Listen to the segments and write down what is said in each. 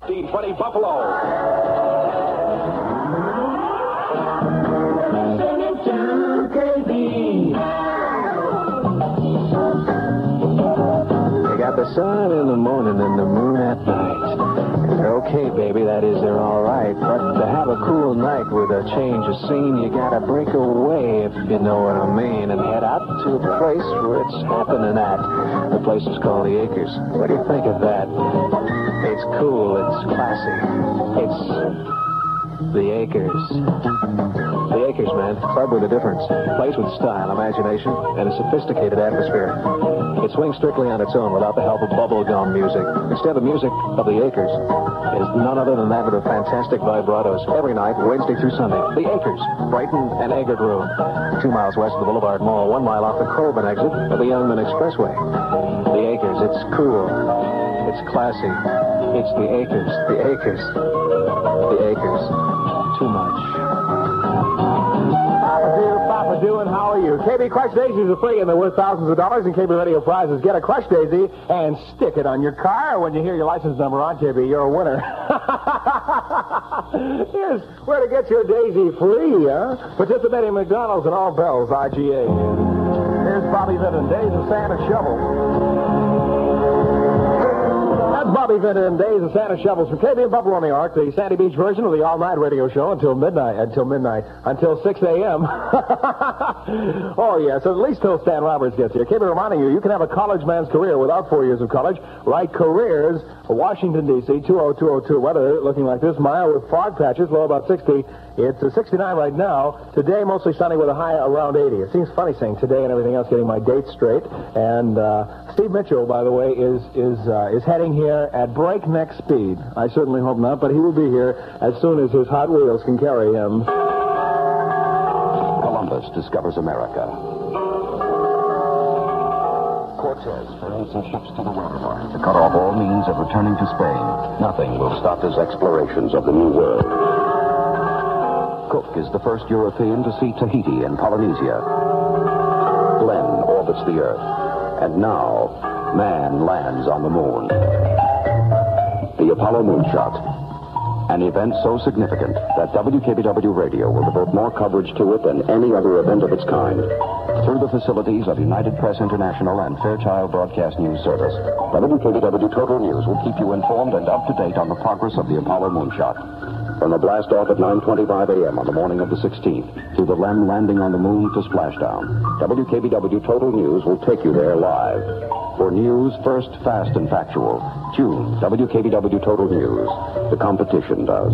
D20 Buffalo. Send it to KB. You got the sun in the morning and the moon at night. They're okay, baby, that is, they're all right. But to have a cool night with a change of scene, you gotta break away, if you know what I mean, and head out to a place where it's happening at. The place is called the Acres. What do you think of that? It's cool, it's classy. It's the Acres. The Acres, man. Club with a difference. Plays with style, imagination, and a sophisticated atmosphere. It swings strictly on its own without the help of bubblegum music. Instead, the music of the Acres is none other than that of the fantastic vibratos. Every night, Wednesday through Sunday. The Acres, Brighton and Eggert Road. 2 miles west of the Boulevard Mall, 1 mile off the Colburn exit of the Youngman Expressway. The Acres, it's cool. It's classy. It's the Acres. The Acres. The Acres. Too much. Papa doing? How are you? KB Crush Daisies are free and they're worth thousands of dollars in KB Radio prizes. Get a Crush Daisy and stick it on your car. When you hear your license number on KB, you're a winner. Here's where to get your Daisy free, huh? Participating McDonald's and all bells, IGA. Here's Bobby Vinton, Days of Santa Shovel. Bobby Vinton and Days of Santa Shovels from KB in Buffalo, New York, the Sandy Beach version of the all-night radio show until 6 a.m. Oh, yes, at least till Stan Roberts gets here. KB reminding you, you can have a college man's career without 4 years of college. Write careers, Washington, D.C., 20202. Weather looking like this, mild with fog patches, low about 60. It's 69 right now. Today, mostly sunny with a high around 80. It seems funny saying today and everything else, getting my dates straight. And Steve Mitchell, by the way, is heading here at breakneck speed. I certainly hope not, but he will be here as soon as his Hot Wheels can carry him. Columbus discovers America. Cortez ferries his ships to the wilderness to cut off all means of returning to Spain. Nothing will stop his explorations of the New World. Cook is the first European to see Tahiti and Polynesia. Glenn orbits the Earth. And now, man lands on the moon. The Apollo Moonshot. An event so significant that WKBW Radio will devote more coverage to it than any other event of its kind. Through the facilities of United Press International and Fairchild Broadcast News Service, WKBW Total News will keep you informed and up to date on the progress of the Apollo Moonshot. From the blast-off at 9:25 a.m. on the morning of the 16th, to the LEM landing on the moon to splashdown, WKBW Total News will take you there live. For news first, fast, and factual, tune WKBW Total News. The competition does.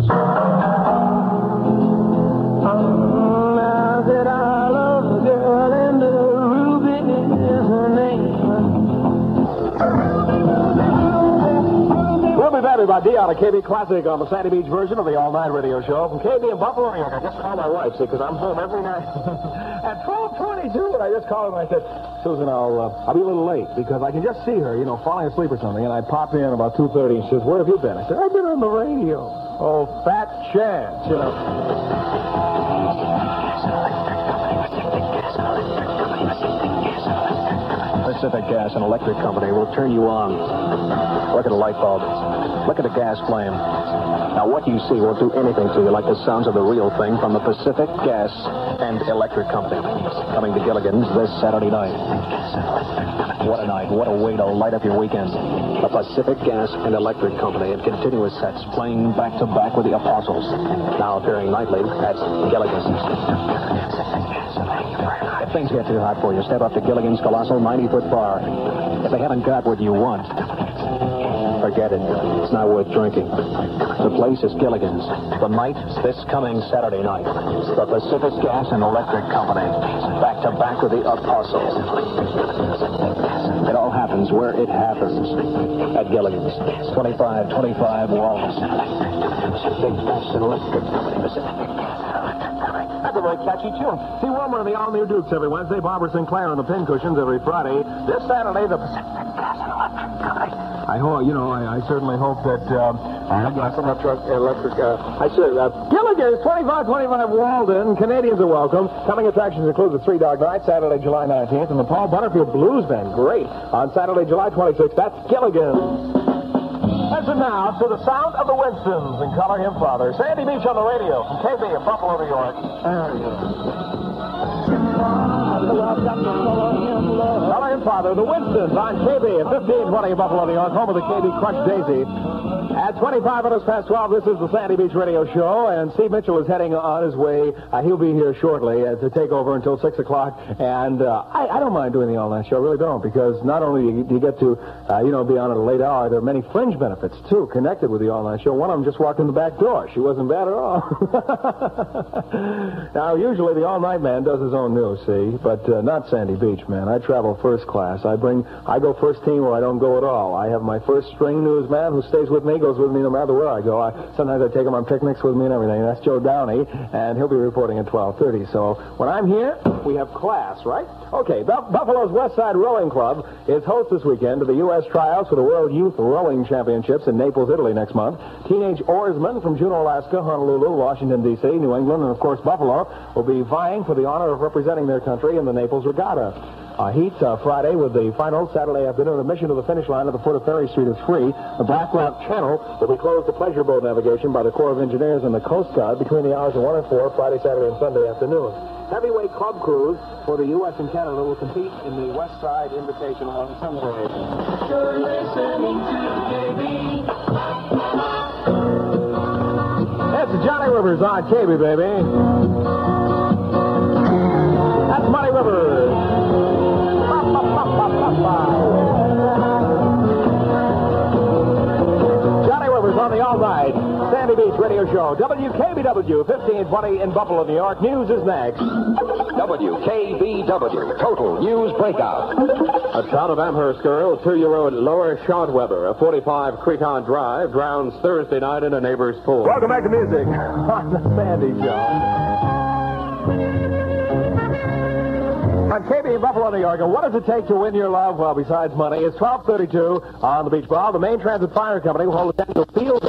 We'll be back by D on a KB Classic on the Sandy Beach version of the all-night radio show from KB in Buffalo, New York. I just called my wife, see, because I'm home every night at 12:22, and I just called her and I said, Susan, I'll be a little late because I can just see her, falling asleep or something, and I pop in about 2:30 and she says, where have you been? I said, I've been on the radio. Oh, fat chance, Pacific Gas and Electric Company will turn you on. Look at a light bulb. Look at a gas flame. Now, what you see won't do anything to you like the sounds of the real thing from the Pacific Gas and Electric Company. Coming to Gilligan's this Saturday night. What a night. What a way to light up your weekend. The Pacific Gas and Electric Company in continuous sets playing back-to-back with the Apostles. Now appearing nightly at Gilligan's. If things get too hot for you, step up to Gilligan's colossal 90-foot bar. If they haven't got what you want, forget it. It's not worth drinking. The place is Gilligan's. The night, this coming Saturday night. The Pacific Gas and Electric Company. Back-to-back with the Apostles. It all happens where it happens. At Gilligan's. 2525 Wallace. Pacific Gas and Electric Company. That's a very catchy tune. See Wilmer and the all-new Dukes every Wednesday, Barbara Sinclair on the pincushions every Friday. This Saturday, the Pacific Gas and Electric Company. I hope, I certainly hope that, Gilligan's, 2525 Walden. Canadians are welcome. Coming attractions include the Three Dog Night, Saturday, July 19th, and the Paul Butterfield Blues Band. Great. On Saturday, July 26th, that's Gilligan's. Listen now to the sound of the Winstons and Color Him Father. Sandy Beach on the radio from KB in Buffalo, New York. There you go. Color Him Father, the Winstons on KB at 1520 Buffalo, New York, home of the KB Crushed Daisy. At 25 minutes past 12, this is the Sandy Beach Radio Show, and Steve Mitchell is heading on his way. He'll be here shortly to take over until 6 o'clock, and I don't mind doing the all-night show. I really don't, because not only do you get to, be on at a late hour, there are many fringe benefits, too, connected with the all-night show. One of them just walked in the back door. She wasn't bad at all. Now, usually the all-night man does his own news, see, but not Sandy Beach, man. I travel first class. I go first team or I don't go at all. I have my first string newsman who stays with me, goes with me no matter where I go. Sometimes I take him on picnics with me and everything. That's Joe Downey, and he'll be reporting at 12:30. So when I'm here, we have class, right? Okay, Buffalo's West Side Rowing Club is host this weekend to the U.S. tryouts for the World Youth Rowing Championships in Naples, Italy next month. Teenage oarsmen from Juneau, Alaska, Honolulu, Washington, D.C., New England, and, of course, Buffalo will be vying for the honor of representing their country in the Naples Regatta. Heats Friday with the final Saturday afternoon. Admission to the finish line at the foot of Ferry Street is free. The Black Rock Channel will be closed to pleasure boat navigation by the Corps of Engineers and the Coast Guard between the hours of 1 and 4 Friday, Saturday, and Sunday afternoon. Heavyweight club crews for the U.S. and Canada will compete in the West Side Invitational on Sunday. You're listening to KB. That's Johnny Rivers on KB, baby. That's Money Rivers. Johnny Rivers on the all-night Sandy Beach Radio Show. WKBW 1520 in Buffalo, New York. News is next. WKBW, Total News Breakout. A town of Amherst girl, 2-year-old Laura Schotweber, of 45 Creton Drive, drowns Thursday night in a neighbor's pool. Welcome back to music on the Sandy Show. On KB in Buffalo, New York, and what does it take to win your love? Well, besides money, it's 12:32 on the beach ball. The Main Transit Fire Company will hold a annual field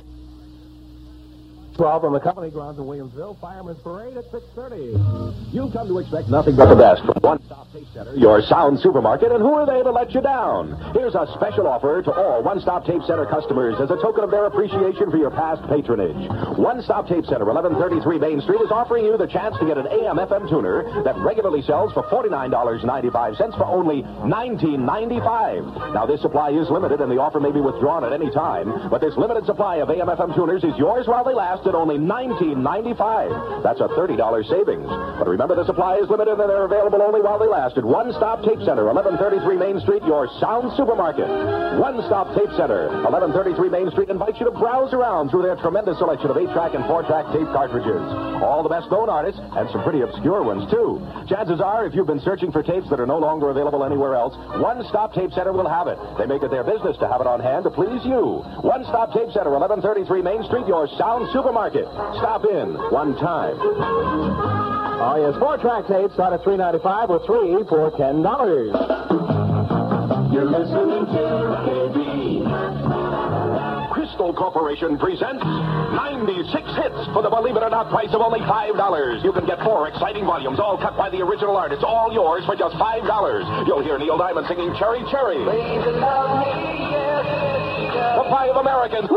12 on the company grounds in Williamsville. Fireman's Parade at 6:30. You've come to expect nothing but the best from One Stop Tape Center, your sound supermarket, and who are they to let you down? Here's a special offer to all One Stop Tape Center customers as a token of their appreciation for your past patronage. One Stop Tape Center, 1133 Main Street, is offering you the chance to get an AM/FM tuner that regularly sells for $49.95 for only $19.95. Now, this supply is limited, and the offer may be withdrawn at any time, but this limited supply of AM/FM tuners is yours while they last at only $19.95. That's a $30 savings. But remember, the supply is limited and they're available only while they last at One Stop Tape Center, 1133 Main Street, your sound supermarket. One Stop Tape Center, 1133 Main Street, invites you to browse around through their tremendous selection of 8-track and 4-track tape cartridges. All the best known artists and some pretty obscure ones, too. Chances are, if you've been searching for tapes that are no longer available anywhere else, One Stop Tape Center will have it. They make it their business to have it on hand to please you. One Stop Tape Center, 1133 Main Street, your sound supermarket. Stop in one time. Oh, yes, 4-track tapes start at $3.95 or 3 for $10. You're listening to KB. Crystal Corporation presents 96 hits for the believe it or not price of only $5. You can get 4 exciting volumes, all cut by the original artists, all yours for just $5. You'll hear Neil Diamond singing Cherry Cherry. Baby, love me, yes, The 5 Americans.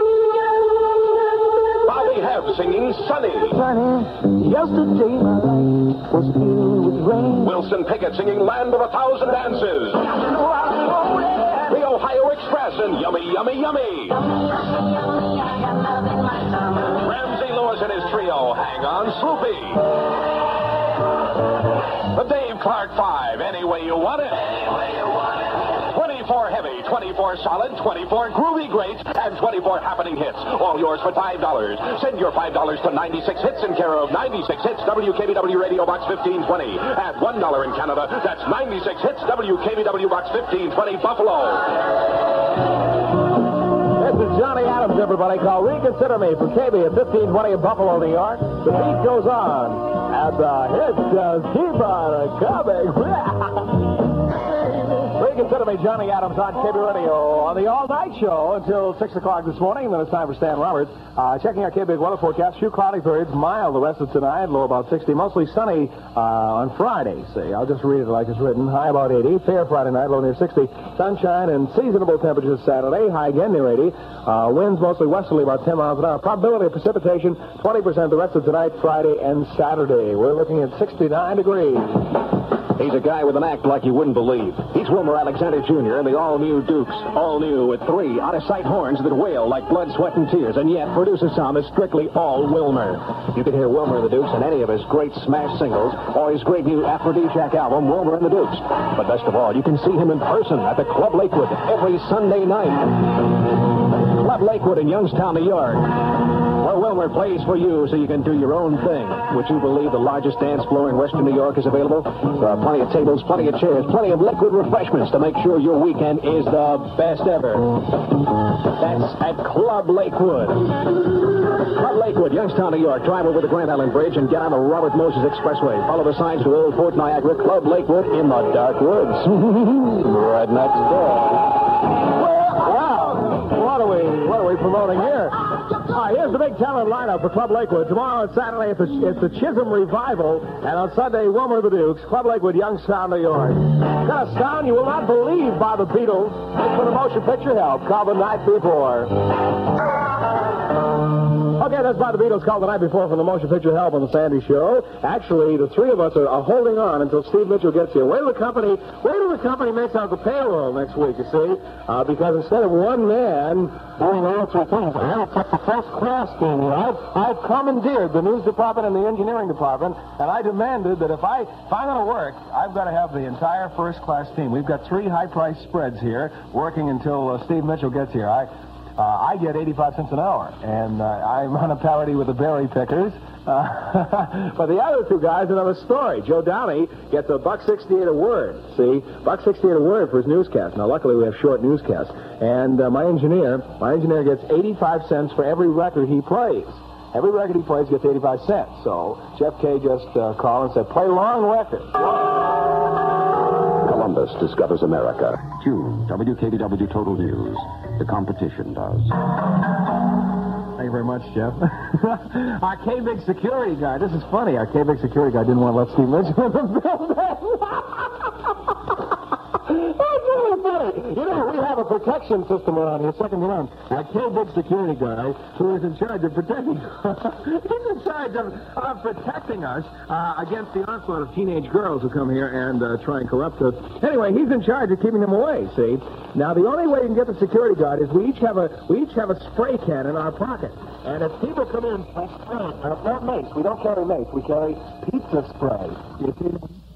Bobby Hebb singing Sunny. Sunny, yesterday my life was filled with rain. Wilson Pickett singing Land of a Thousand Dances. The Ohio Express and Yummy, Yummy, Yummy. Ramsey Lewis and his trio, Hang On Sloopy. The Dave Clark 5, Any Way You Want It. 24 heavy, 24 solid, 24 groovy greats, and 24 happening hits. All yours for $5. Send your $5 to 96 Hits in care of 96 Hits, WKBW Radio Box 1520. At $1 in Canada, that's 96 Hits, WKBW Box 1520, Buffalo. This is Johnny Adams, everybody. Call Reconsider Me for KB at 1520 in Buffalo, New York. The beat goes on, and the hits just keep on coming. consider me Johnny Adams on KB Radio on the all-night show until 6 o'clock this morning. Then it's time for Stan Roberts. Checking our KB weather forecast. Few cloudy periods, mild the rest of tonight, low about 60. Mostly sunny on Friday, see. I'll just read it like it's written. High about 80. Fair Friday night, low near 60. Sunshine and seasonable temperatures Saturday. High again near 80. Winds mostly westerly about 10 miles an hour. Probability of precipitation 20% the rest of tonight, Friday and Saturday. We're looking at 69 degrees. He's a guy with an act like you wouldn't believe. He's Wilmer Alexander Jr. and the all-new Dukes. All new with 3 out-of-sight horns that wail like blood, sweat, and tears. And yet, producer sound is strictly all Wilmer. You can hear Wilmer and the Dukes in any of his great smash singles or his great new aphrodisiac album, Wilmer and the Dukes. But best of all, you can see him in person at the Club Lakewood every Sunday night. Club Lakewood in Youngstown, New York. Where Wilmer plays for you so you can do your own thing. Would you believe the largest dance floor in Western New York is available? There are plenty of tables, plenty of chairs, plenty of liquid refreshments to make sure your weekend is the best ever. That's at Club Lakewood. Club Lakewood, Youngstown, New York. Drive over the Grand Island Bridge and get on the Robert Moses Expressway. Follow the signs to Old Fort Niagara. Club Lakewood in the dark woods. Right next door. What are we promoting here? Here's the big talent lineup for Club Lakewood. Tomorrow and Saturday, it's the Chisholm Revival. And on Sunday, Wilmer the Dukes, Club Lakewood, Youngstown, New York. Got a sound you will not believe by the Beatles. It's for the motion picture help, called The Night Before. Okay, that's by the Beatles, called The Night Before from the motion picture help on the Sandy Show. Actually, the 3 of us are holding on until Steve Mitchell gets here. Wait till the company makes out the payroll next week, you see. Because instead of one man doing all 3 things, I took the first class team here. I've commandeered the news department and the engineering department, and I demanded that if I'm going to work, I've got to have the entire first class team. We've got 3 high-priced spreads here working until Steve Mitchell gets here. I get 85 cents an hour, and I'm on a parity with the berry pickers. But the other 2 guys, another story. Joe Downey gets $1.68 a word. See, $1.68 a word for his newscast. Now, luckily, we have short newscasts. And my engineer gets 85 cents for every record he plays. Every record he plays gets 85 cents. So Jeff Kay just called and said, play long records. Columbus discovers America. June, WKBW Total News. The competition does. Thank you very much, Jeff. Our K-Big security guard. This is funny. Our K-Big security guard didn't want to let Steve Mitchell in the building. That's really funny. You know, we have a protection system around here, second to none. Our K-Big security guy, who is in charge of protecting he's in charge of protecting us against the onslaught of teenage girls who come here and try and corrupt us. Anyway, he's in charge of keeping them away, see? Now, the only way you can get the security guard is we each have a spray can in our pocket. And if people come in, we spray. Not mace. We don't carry mace. We carry pizza spray. You see?